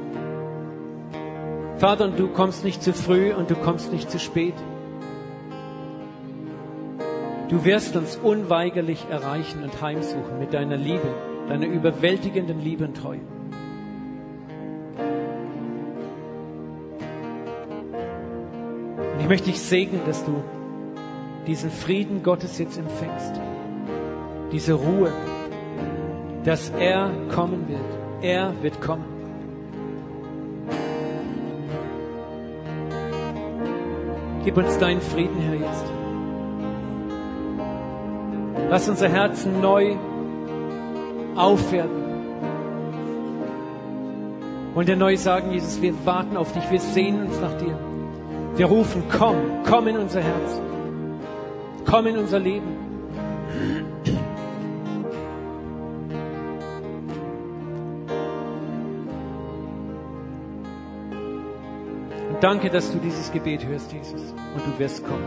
Vater, und du kommst nicht zu früh und du kommst nicht zu spät. Du wirst uns unweigerlich erreichen und heimsuchen mit deiner Liebe, deiner überwältigenden Liebe und Treue. Und ich möchte dich segnen, dass du diesen Frieden Gottes jetzt empfängst. Diese Ruhe, dass er kommen wird. Er wird kommen. Gib uns deinen Frieden, Herr, jetzt. Lass unser Herzen neu aufwerten. Wollen dir neu sagen, Jesus, wir warten auf dich, wir sehnen uns nach dir. Wir rufen, komm, komm in unser Herz. Komm in unser Leben. Und danke, dass du dieses Gebet hörst, Jesus. Und du wirst kommen.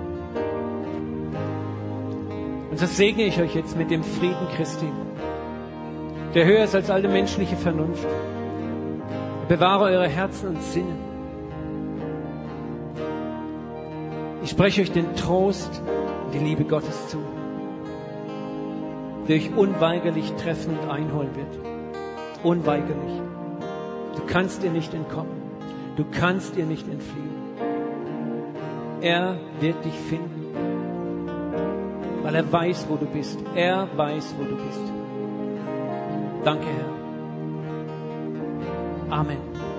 Und so segne ich euch jetzt mit dem Frieden Christi, der höher ist als alle menschliche Vernunft. Bewahre eure Herzen und Sinne. Ich spreche euch den Trost und die Liebe Gottes zu, der euch unweigerlich treffen und einholen wird. Unweigerlich. Du kannst ihr nicht entkommen. Du kannst ihr nicht entfliehen. Er wird dich finden, weil er weiß, wo du bist. Er weiß, wo du bist. Danke, Herr. Amen.